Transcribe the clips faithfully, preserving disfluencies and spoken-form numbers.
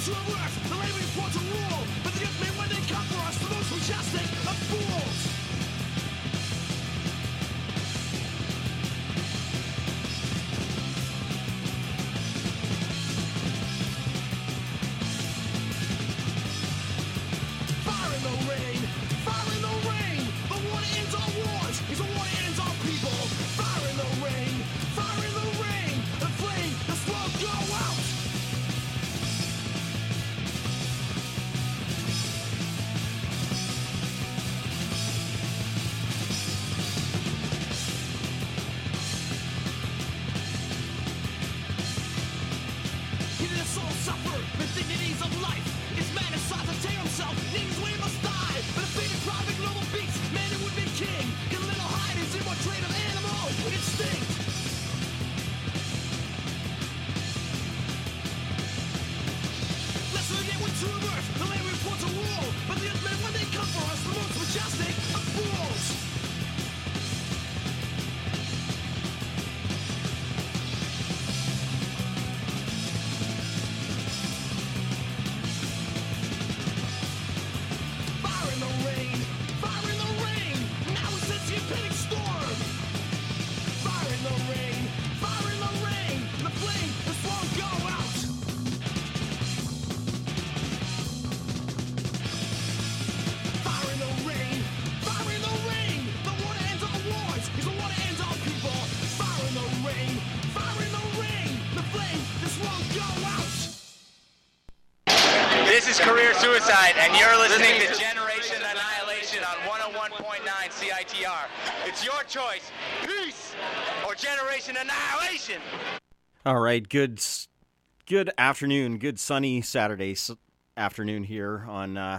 to earth, the land we fought to rule. But the men when they come for us, the most majestic of fools. Fire in the rain, fire in the rain. The water ends all wars, is the water ends all people. Fire in the rain, fire in the rain. The flame, the smoke go out. Even the soul suffer the dignities of life. It's man who sought to tear himself, needs way must die. But a faded private noble beast, man who would be king. Get a little hide his inward trait of animal instinct. Let's forget what to earth, the land we fought to rule. But the men when they come for us, the most majestic of fools. Fire in the rain, fire in the rain. Now we sense the impending storm. Fire in the rain, fire in the rain. The flame, the swarm go out. Fire in the rain, fire in the rain. The water ends all wars, is the water ends all people. Fire in the rain, fire in the rain. The flame, the swarm go out. This is Career Suicide, and you're listening to Generation Annihilation on one oh one point nine C I T R. It's your choice, peace or Generation Annihilation. All right, good s- good afternoon, good sunny Saturday s- afternoon here on uh,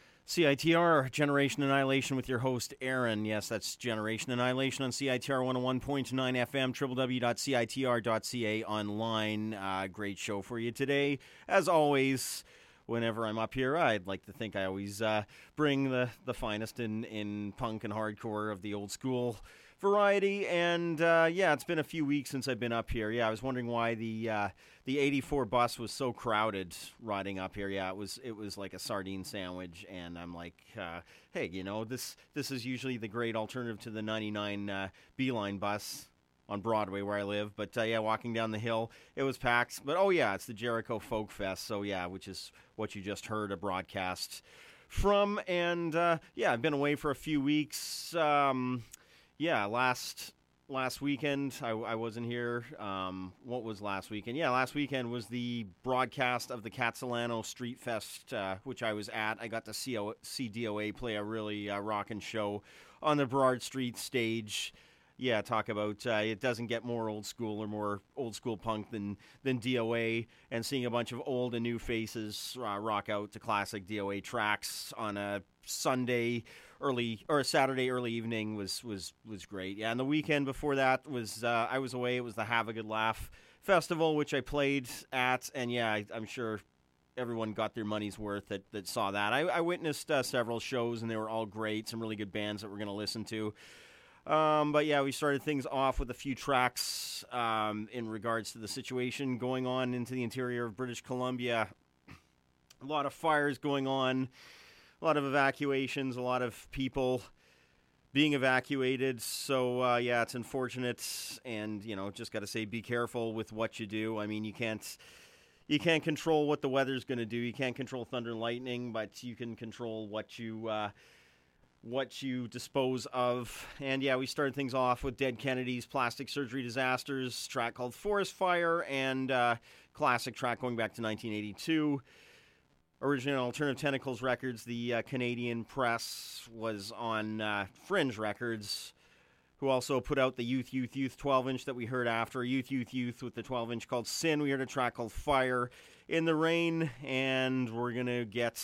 C I T R, Generation Annihilation with your host, Aaron. Yes, that's Generation Annihilation on C I T R one oh one point nine F M, w w w dot c i t r dot c a online. Uh, great show for you today. As always, whenever I'm up here, I'd like to think I always uh, bring the, the finest in, in punk and hardcore of the old school variety. And uh, yeah, it's been a few weeks since I've been up here. Yeah, I was wondering why the uh, the eighty-four bus was so crowded riding up here. Yeah, it was it was like a sardine sandwich. And I'm like, uh, hey, you know, this this is usually the great alternative to the ninety-nine uh, Beeline bus on Broadway where I live. But uh, yeah, walking down the hill, it was packed. But oh yeah, it's the Jericho Folk Fest. So yeah, which is what you just heard a broadcast from. And uh, yeah, I've been away for a few weeks. Um, yeah, last last weekend I, I wasn't here. Um, what was last weekend? Yeah, last weekend was the broadcast of the Catalano Street Fest, uh, which I was at. I got to see, o- see D O A play a really uh, rockin' show on the Burrard Street stage. Yeah, talk about uh, it doesn't get more old school or more old school punk than, than D O A, and seeing a bunch of old and new faces uh, rock out to classic D O A tracks on a Sunday early or a Saturday early evening was was was great. Yeah, and the weekend before that was uh, I was away. It was the Have a Good Laugh Festival, which I played at, and yeah, I, I'm sure everyone got their money's worth that, that saw that. I, I witnessed uh, several shows, and they were all great. Some really good bands that we're going to listen to. Um, but yeah, we started things off with a few tracks um, in regards to the situation going on into the interior of British Columbia. A lot of fires going on, a lot of evacuations, a lot of people being evacuated. So uh, yeah, it's unfortunate, and you know, just got to say, be careful with what you do. I mean, you can't you can't control what the weather's going to do. You can't control thunder and lightning, but you can control what you. Uh, what you dispose of. And yeah, we started things off with Dead Kennedys, Plastic Surgery Disasters, track called Forest Fire, and uh, classic track going back to nineteen eighty-two. Original Alternative Tentacles Records, the uh, Canadian press, was on uh, Fringe Records, who also put out the Youth, Youth, Youth twelve-inch that we heard after. Youth, Youth, Youth with the twelve-inch called Sin. We heard a track called Fire in the Rain, and we're going to get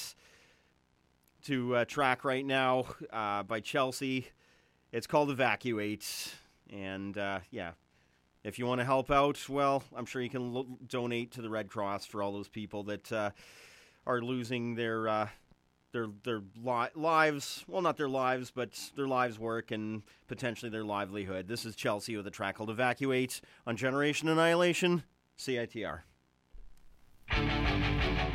to a track right now uh, by Chelsea. It's called Evacuate. And uh, yeah, if you want to help out, well, I'm sure you can lo- donate to the Red Cross for all those people that uh, are losing their uh, their their li- lives. Well, not their lives, but their lives' work and potentially their livelihood. This is Chelsea with a track called Evacuate on Generation Annihilation, C I T R.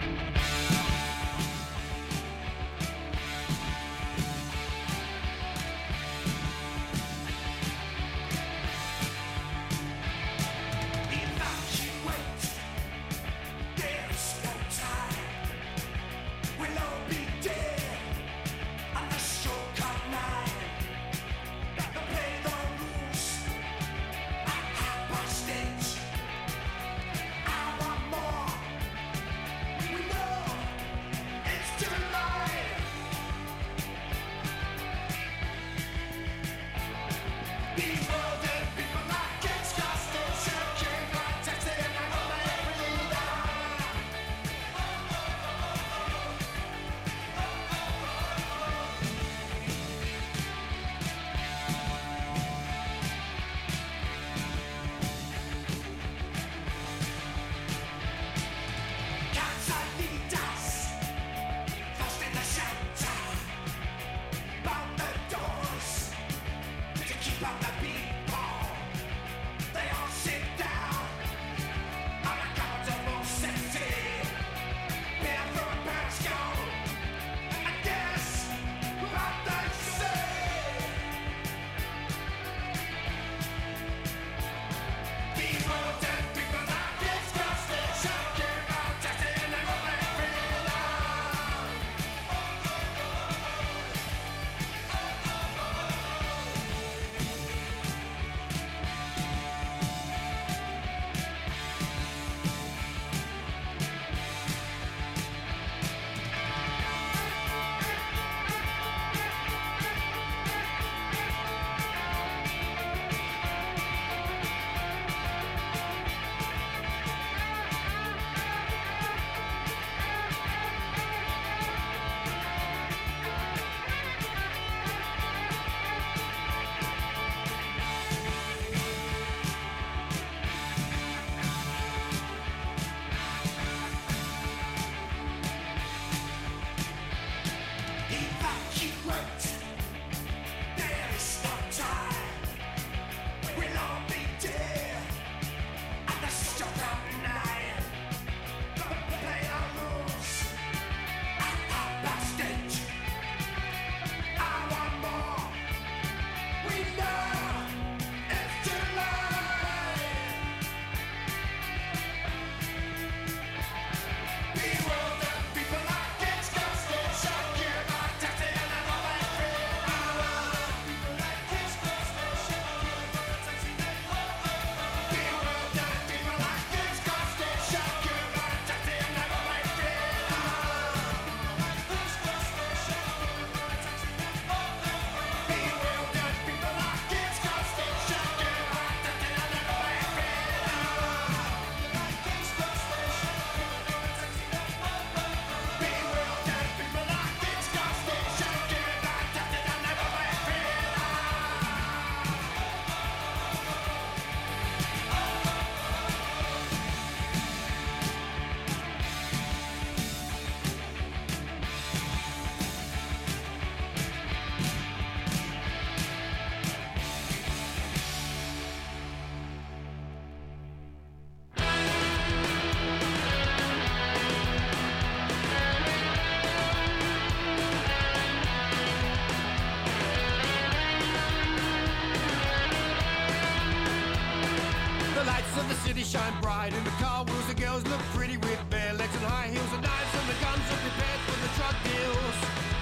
city shine bright and the car wheels, the girls look pretty with bare legs and high heels. The knives and the guns are prepared for the drug deals.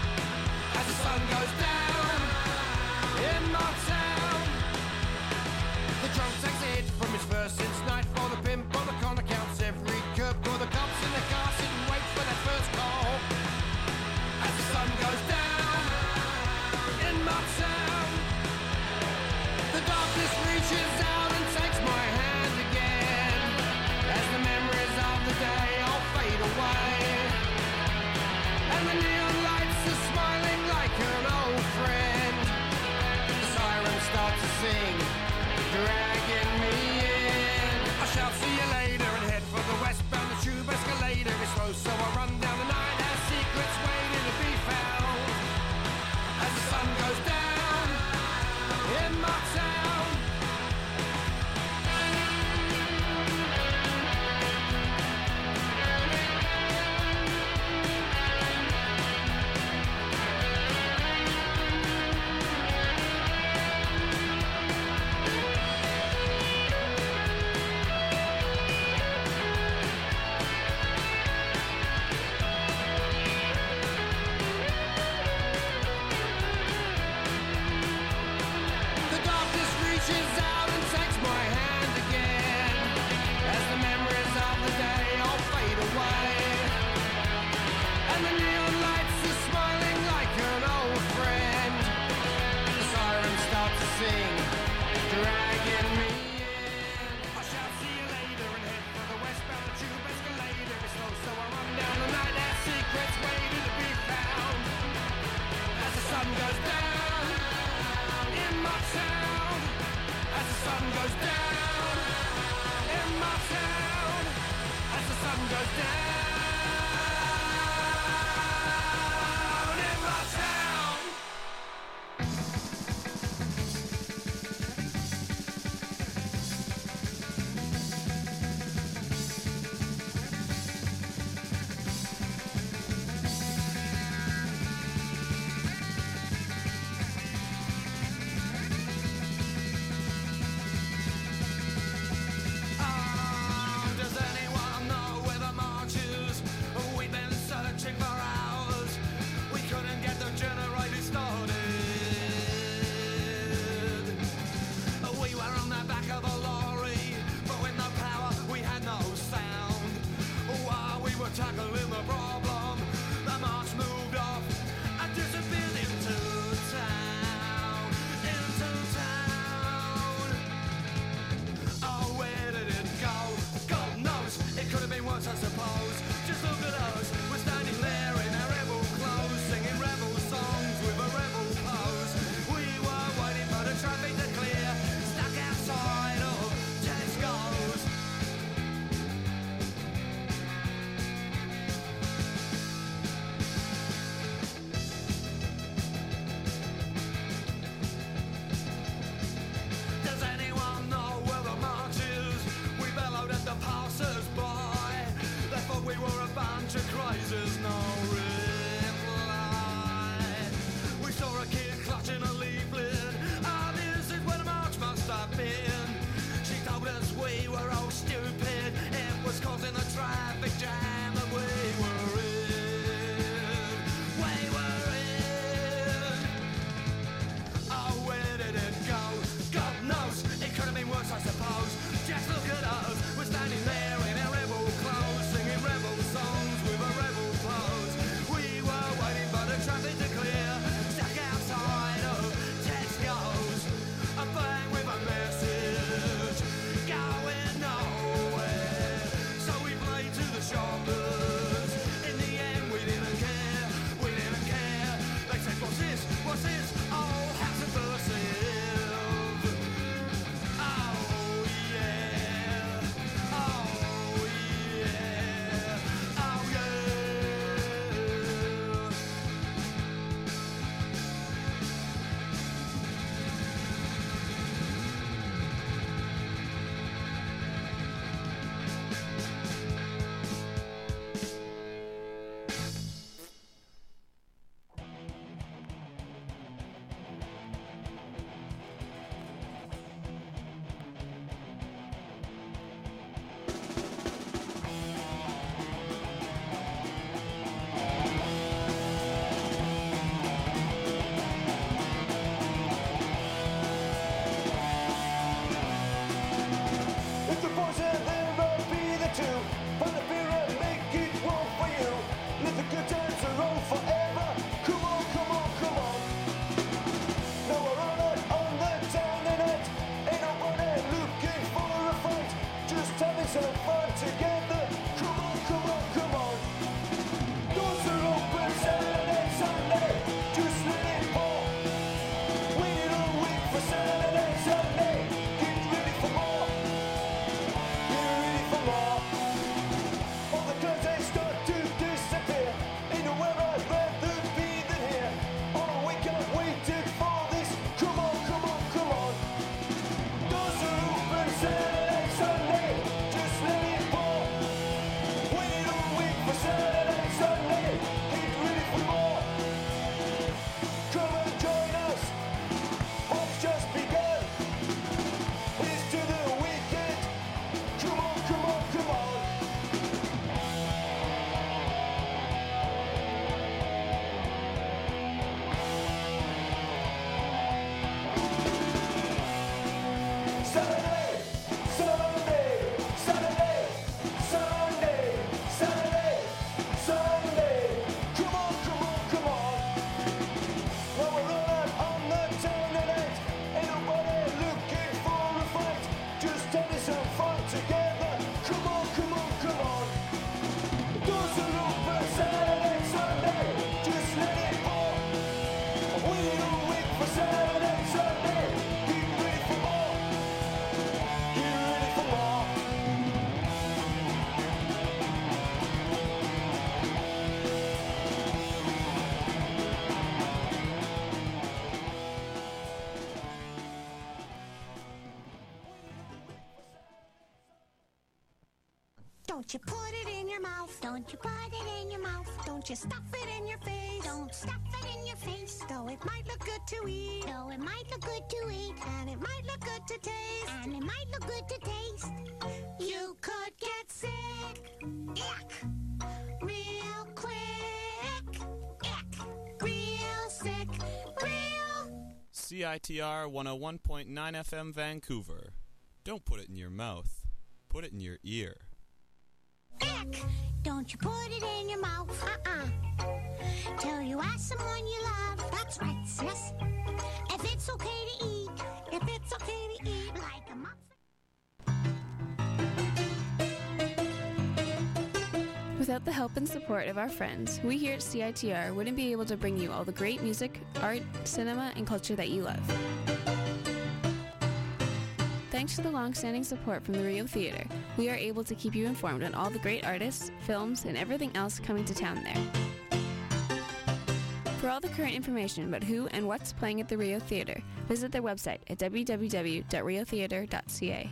As the sun goes down in my town, the drunk takes a hit from his first since nightfall. The pimp on the corner counts every curb. Call the cops in the car, sit and wait for that first call. As the sun goes down in my town, the darkness reaches out and takes my hand again. As the memories of the day all fade away, and the neon lights are smiling like an old friend. The sirens start to sing, dragging me in. I shall see you later and head for the westbound. The tube escalator is slow, so I run down the night as secrets waiting to be found. As the sun goes down in my town, sun goes down in my town, as the sun goes down in my town. Tackling the problem, the march moved off and disappeared into town, into town. Oh, where did it go? God knows, it could have been worse, I suppose. Just look at us, we're standing there in our rebel clothes, singing rebel songs with a rebel pose. We were waiting for the traffic to clear, stuck outside of Tesco's. We were a bunch of crazes, no reply. We saw a kid clutching a leaflet. Ah, this is where the march must have been. She told us we were all stupid. It was causing a traffic jam that we were in. We were in. Oh, where did it go? God knows, it could have been worse, I suppose. Just look at us, we're standing there in our rebel clothes, singing rebel songs with a rebel pose. Don't you put it in your mouth. Don't you put it in your mouth. Don't you stuff it in your face. Don't stuff it in your face. Though it might look good to eat. Though it might look good to eat. And it might look good to taste. And it might look good to taste. You could get sick. Ick. Real quick. Ick. Real sick. Real. C I T R one oh one point nine F M Vancouver. Don't put it in your mouth. Put it in your ear. Ick! Don't you put it in your mouth. Uh-uh. Till you ask someone you love. That's right, sis. If it's okay to eat. If it's okay to eat like a muffin. Without the help and support of our friends, we here at C I T R wouldn't be able to bring you all the great music, art, cinema, and culture that you love. Thanks to the long-standing support from the Rio Theatre, we are able to keep you informed on all the great artists, films, and everything else coming to town there. For all the current information about who and what's playing at the Rio Theatre, visit their website at w w w dot rio theatre dot c a.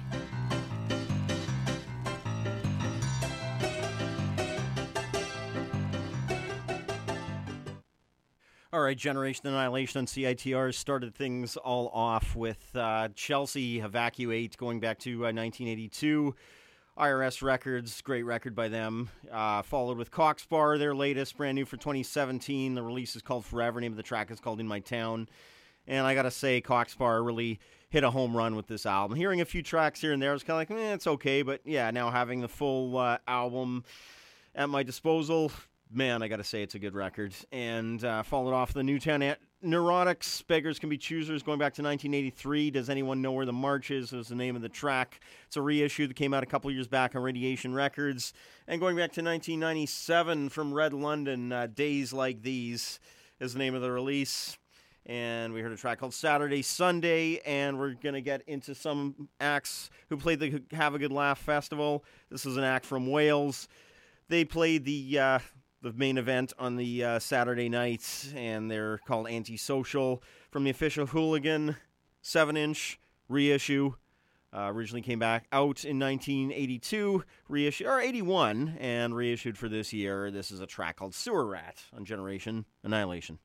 All right, Generation Annihilation on C I T R started things all off with uh, Chelsea Evacuate going back to uh, nineteen eighty-two. I R S Records, great record by them. Uh, followed with Coxbar, their latest, brand new for twenty seventeen. The release is called Forever. Name of the track is called In My Town. And I got to say, Coxbar really hit a home run with this album. Hearing a few tracks here and there, I was kind of like, eh, it's okay. But yeah, now having the full uh, album at my disposal, man, I got to say it's a good record. And uh, followed off the Newtown At- Neurotics, Beggars Can Be Choosers, going back to nineteen eighty-three. Does Anyone Know Where the March Is? Was the name of the track. It's a reissue that came out a couple years back on Radiation Records. And going back to nineteen ninety-seven from Red London, uh, Days Like These is the name of the release. And we heard a track called Saturday, Sunday, and we're going to get into some acts who played the Have a Good Laugh Festival. This is an act from Wales. They played the... Uh, the main event on the uh, Saturday night, and they're called Antisocial from the official Hooligan seven inch reissue. Uh, originally came back out in nineteen eighty-two, reissue or eighty-one, and reissued for this year. This is a track called Sewer Rat on Generation Annihilation.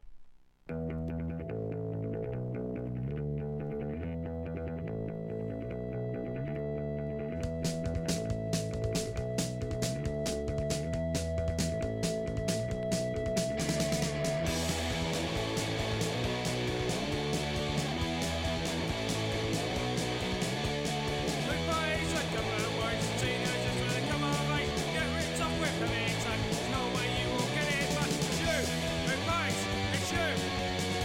No way you will get it, but you, advice, it's you.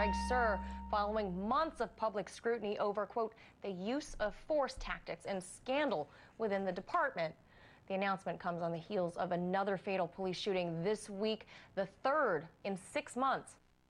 Greg Suhr following months of public scrutiny over, quote, the use of force tactics and scandal within the department. The announcement comes on the heels of another fatal police shooting this week, the third in six months.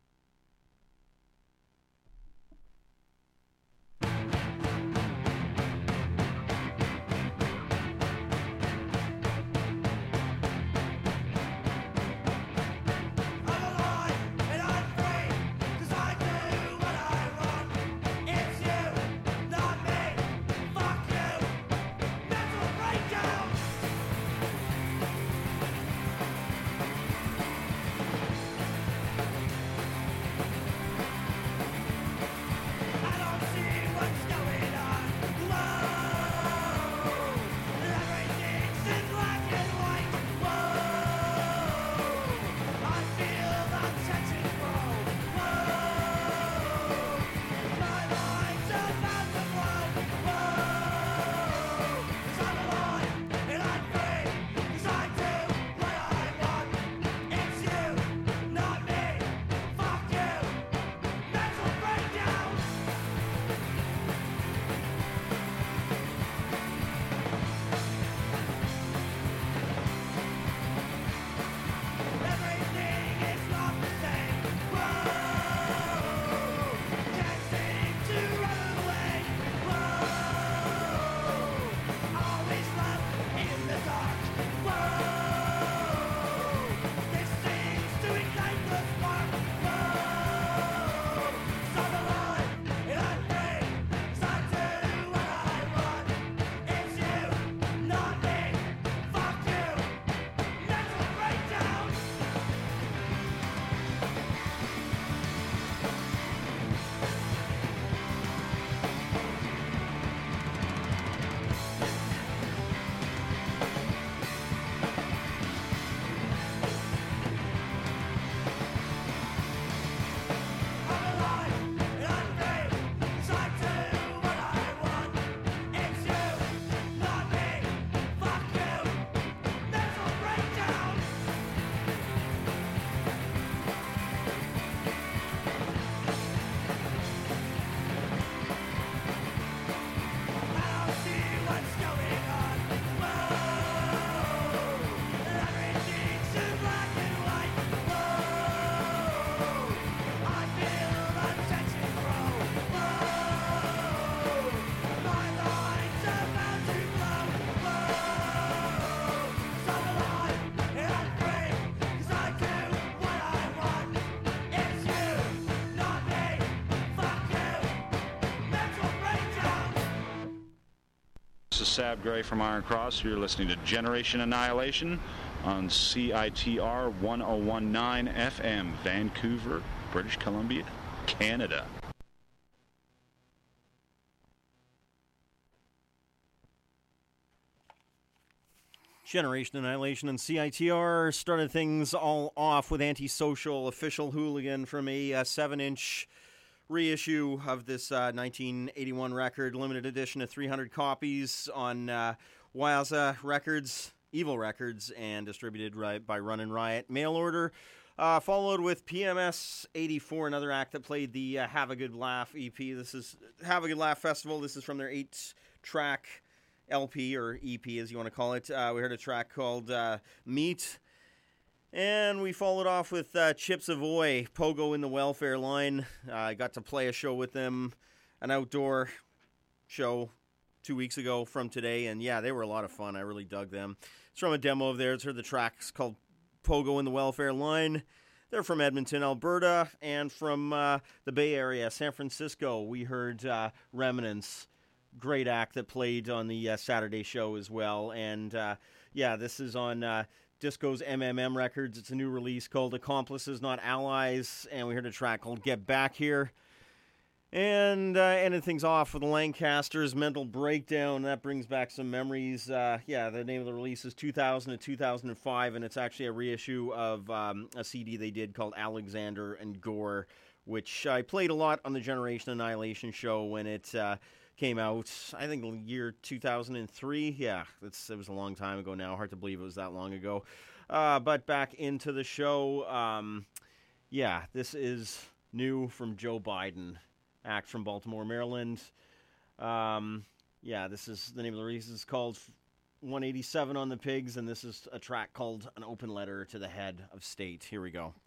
This is Sab Gray from Iron Cross. You're listening to Generation Annihilation on C I T R one oh one point nine F M, Vancouver, British Columbia, Canada. Generation Annihilation and C I T R started things all off with Antisocial, Official Hooligan from a uh, seven-inch reissue of this uh, nineteen eighty-one record, limited edition of three hundred copies on uh, Wowza Records, Evil Records, and distributed right by Run and Riot. Mail order, uh, followed with P M S eighty-four, another act that played the uh, Have a Good Laugh E P. This is Have a Good Laugh Festival. This is from their eight-track L P, or E P as you want to call it. Uh, we heard a track called uh, Meat. And we followed off with uh, Chips Ahoy, Pogo in the Welfare Line. Uh, I got to play a show with them, an outdoor show two weeks ago from today. And yeah, they were a lot of fun. I really dug them. It's from a demo of theirs. Heard the tracks called Pogo in the Welfare Line. They're from Edmonton, Alberta. And from uh, the Bay Area, San Francisco, we heard uh, Remnants. Great act that played on the uh, Saturday show as well. And uh, yeah, this is on uh, Disco's M M M Records. It's a new release called Accomplices Not Allies, and we heard a track called Get Back Here. And uh, ended things off with the Lancasters' Mental Breakdown. That brings back some memories. Uh, yeah, the name of the release is two thousand to two thousand five, and it's actually a reissue of um, a C D they did called Alexander and Gore, which I played a lot on the Generation Annihilation show when it uh, came out, I think, the year two thousand three. Yeah, it's, it was a long time ago now. Hard to believe it was that long ago. Uh, but back into the show. Um, yeah, this is new from Joe Biden, act from Baltimore, Maryland. Um, yeah, this is the name of the release is called one eighty-seven on the Pigs, and this is a track called An Open Letter to the Head of State. Here we go.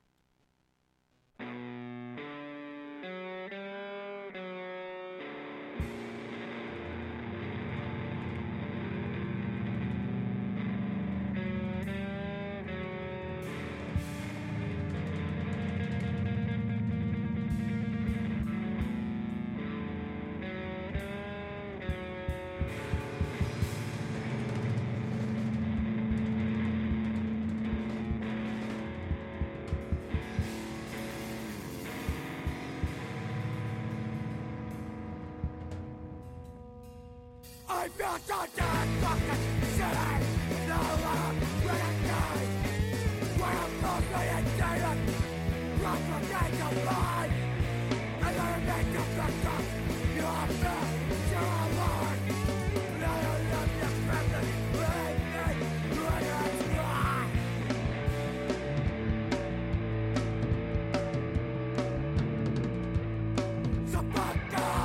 I feel so dead, fucking shitty. No one will die. When I'm totally indebted, run from days of life. And then make a victim. You are bad, you're alive. Now you live your family. Leave me, let it fly. So fuck off.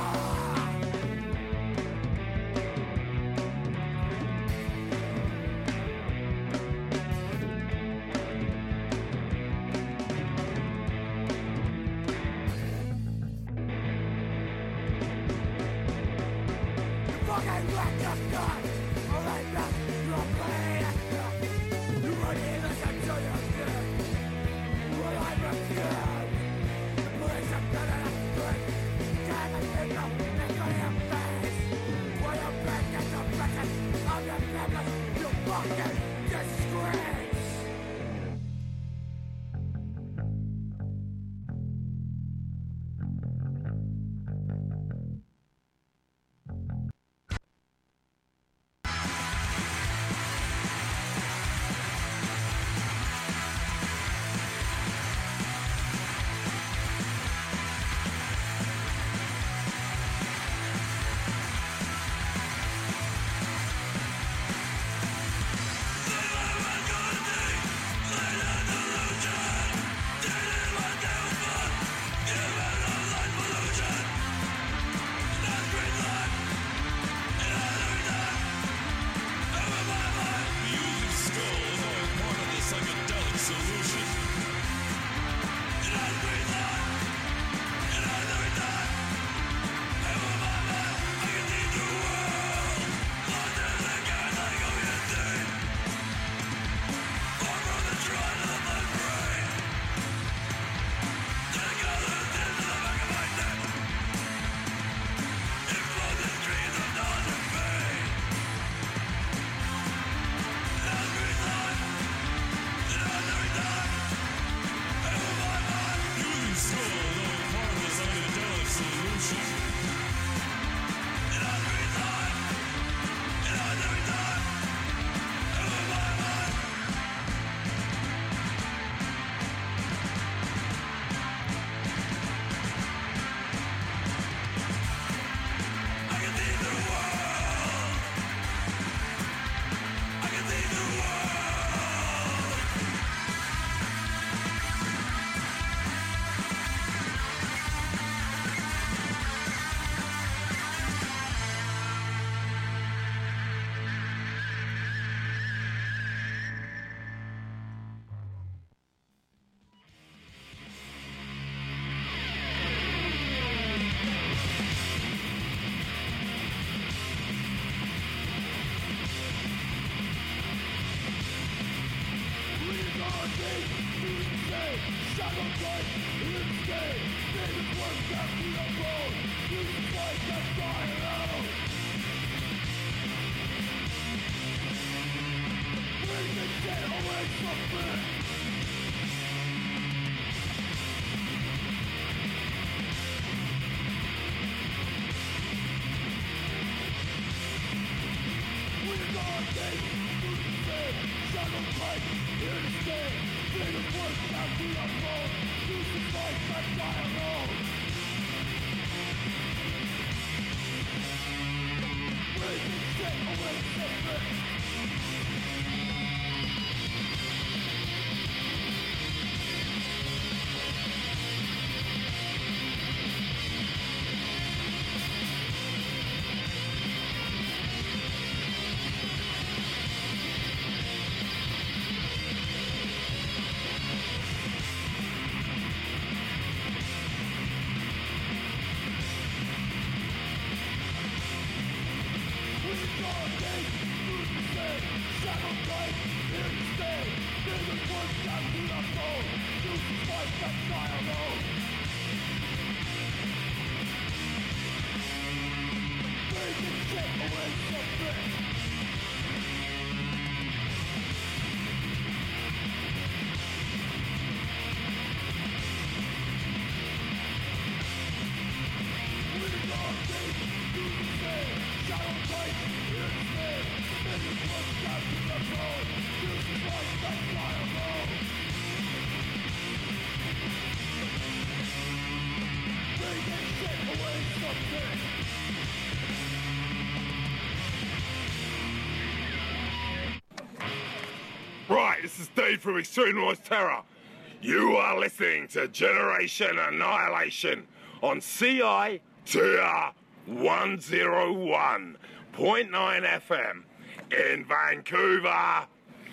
Right, this is Dave from Extreme Noise Terror. You are listening to Generation Annihilation on C I T R one oh one point nine F M in Vancouver.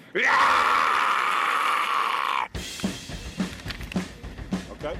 Yeah! Okay.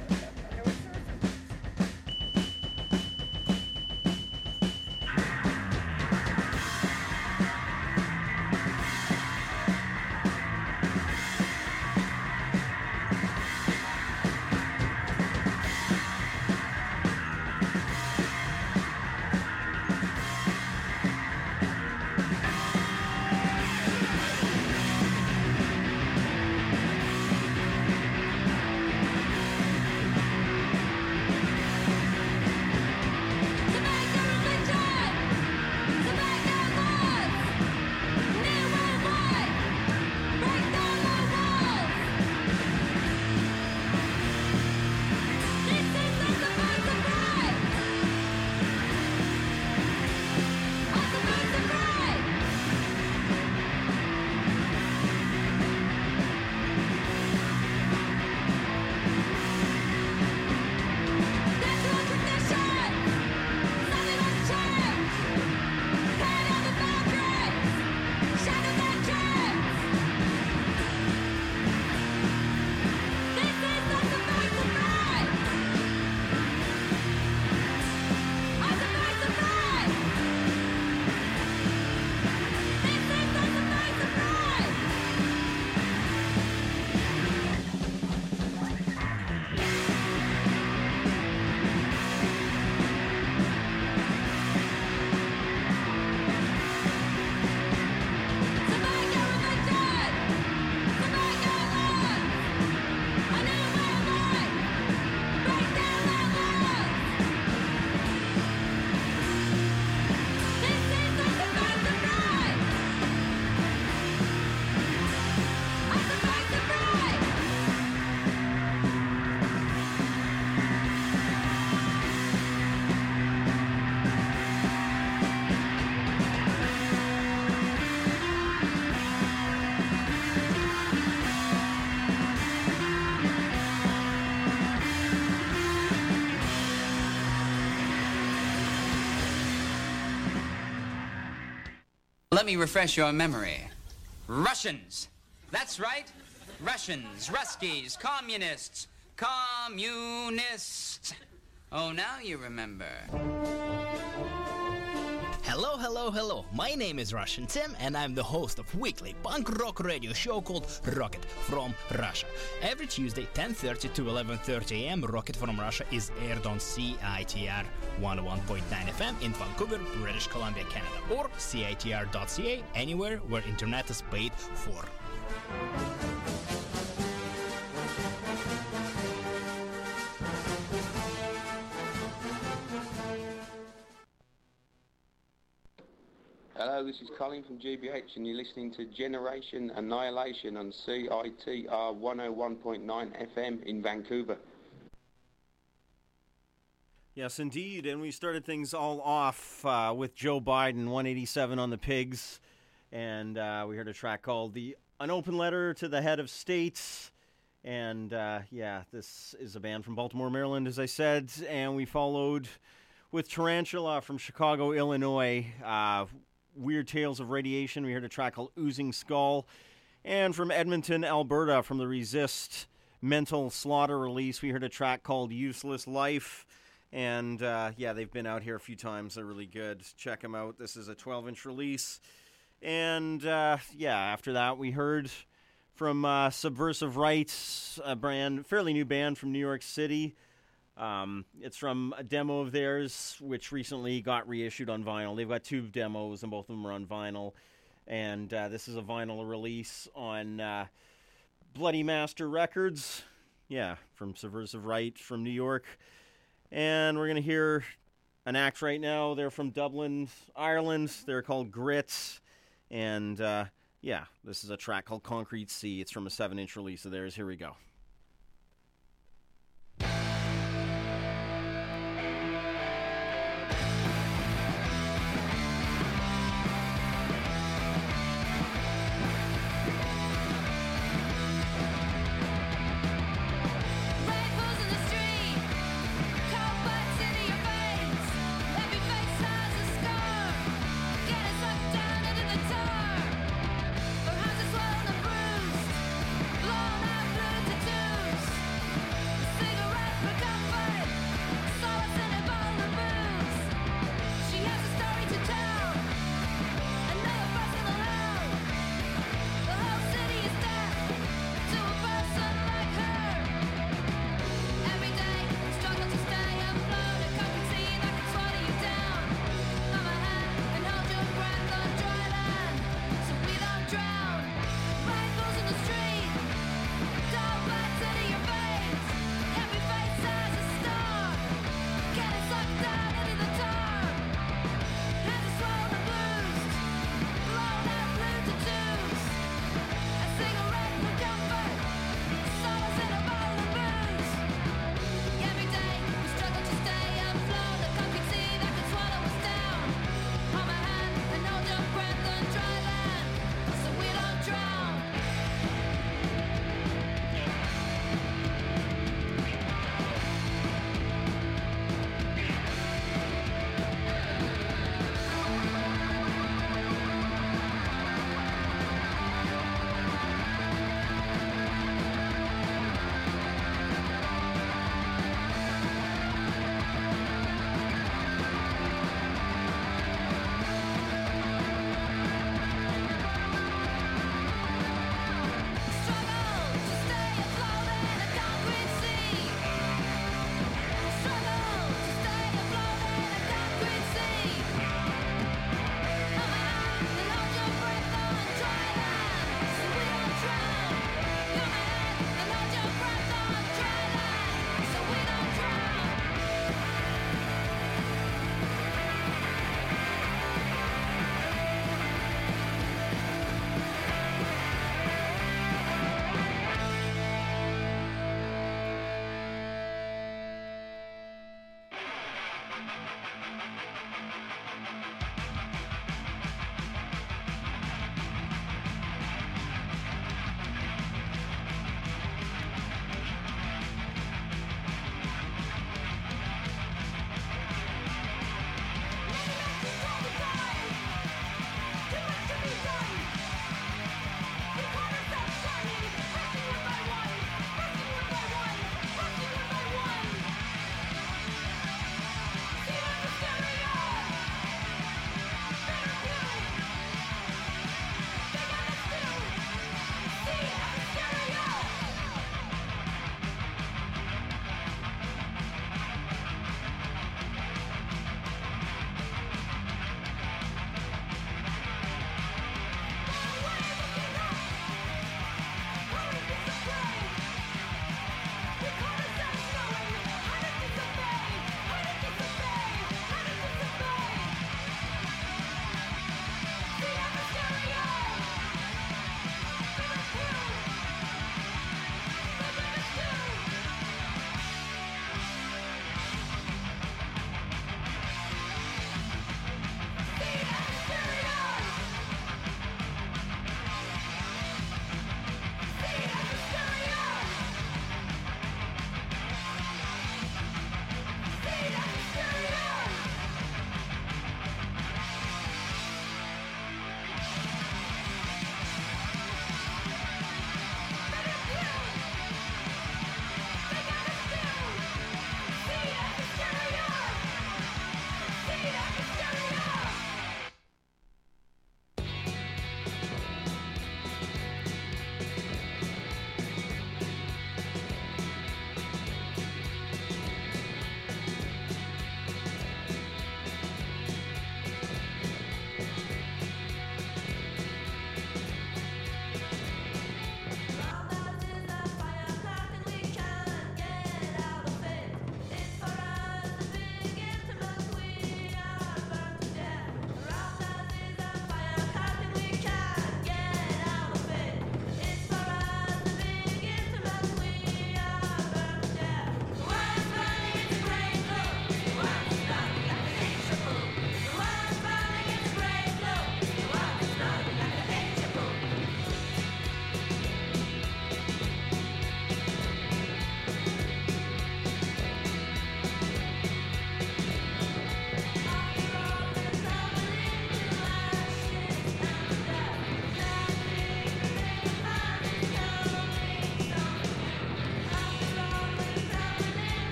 Let me refresh your memory. Russians. That's right. Russians, Ruskies, communists, communists. Oh, now you remember. Hello, hello, hello. My name is Russian Tim, and I'm the host of weekly punk rock radio show called Rocket from Russia. Every Tuesday, ten thirty to eleven thirty a m, Rocket from Russia is aired on C I T R one oh one point nine F M in Vancouver, British Columbia, Canada, or C I T R dot C A, anywhere where internet is paid for. Hello, this is Colin from G B H, and you're listening to Generation Annihilation on C I T R one oh one point nine F M in Vancouver. Yes, indeed, and we started things all off uh, with Joe Biden, one eighty-seven on the Pigs, and uh, we heard a track called The An Open Letter to the Head of State, and uh, yeah, this is a band from Baltimore, Maryland, as I said, and we followed with Tarantula from Chicago, Illinois, uh, Weird Tales of Radiation. We heard a track called Oozing Skull. And from Edmonton, Alberta, from the Resist Mental Slaughter release, we heard a track called Useless Life. And, uh, yeah, they've been out here a few times. They're really good. Check them out. This is a twelve-inch release. And, uh, yeah, after that, we heard from uh, Subversive Rights, a brand, fairly new band from New York City. Um, it's from a demo of theirs, which recently got reissued on vinyl. They've got two demos, and both of them are on vinyl. And uh, this is a vinyl release on uh, Bloody Master Records. Yeah, from Subversive Right from New York. And we're going to hear an act right now. They're from Dublin, Ireland. They're called Grits. And, uh, yeah, this is a track called Concrete Sea. It's from a seven-inch release of theirs. Here we go. Blown out blue to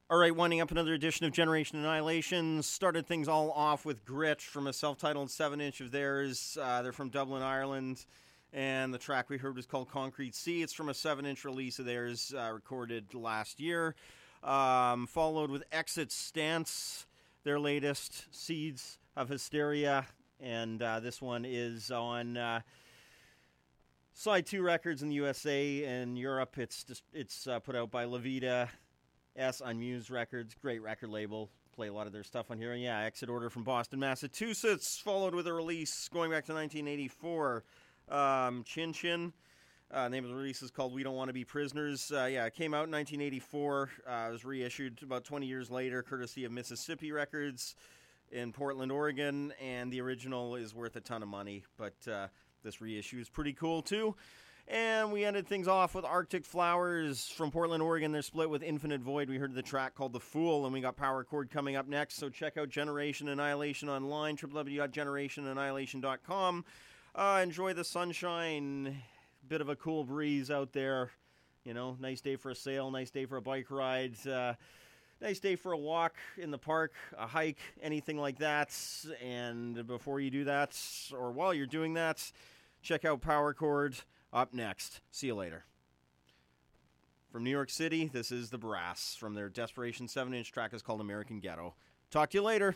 All right, winding up another edition of Generation Annihilation. Started things all off with Grit from a self-titled seven inch of theirs. Uh, they're from Dublin, Ireland, and the track we heard was called Concrete Sea. It's from a seven inch release of theirs uh, recorded last year. Um, followed with Exit Stance, their latest, Seeds of Hysteria, and uh, this one is on uh, Side two Records in the U S A and Europe. It's just, it's uh, put out by Levita S on Muse Records. Great record label. Play a lot of their stuff on here. And yeah, Exit Order from Boston, Massachusetts, followed with a release going back to nineteen eighty-four. Um, Chin Chin. Uh, name of the release is called We Don't Want to Be Prisoners. Uh, yeah, it came out in nineteen eighty-four. Uh, it was reissued about twenty years later, courtesy of Mississippi Records in Portland, Oregon. And the original is worth a ton of money. But uh, this reissue is pretty cool, too. And we ended things off with Arctic Flowers from Portland, Oregon. They're split with Infinite Void. We heard the track called The Fool, and we got Power Chord coming up next. So check out Generation Annihilation online, w w w dot generation annihilation dot com. Uh, enjoy the sunshine. Bit of a cool breeze out there. You know, nice day for a sail, nice day for a bike ride. Uh, nice day for a walk in the park, a hike, anything like that. And before you do that, or while you're doing that, check out Power Chord. Up next. See you later. From New York City, this is The Brass. From their Desperation seven inch track is called American Ghetto. Talk to you later.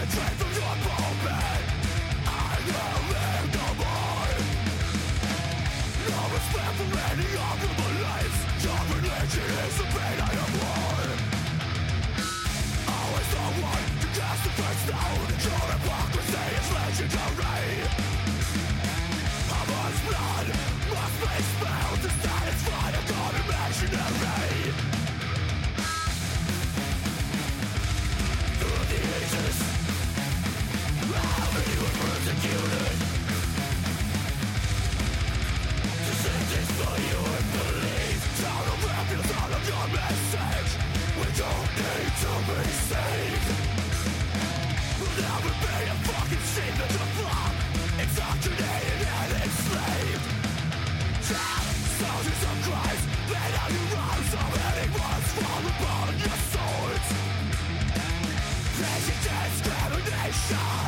Discrimination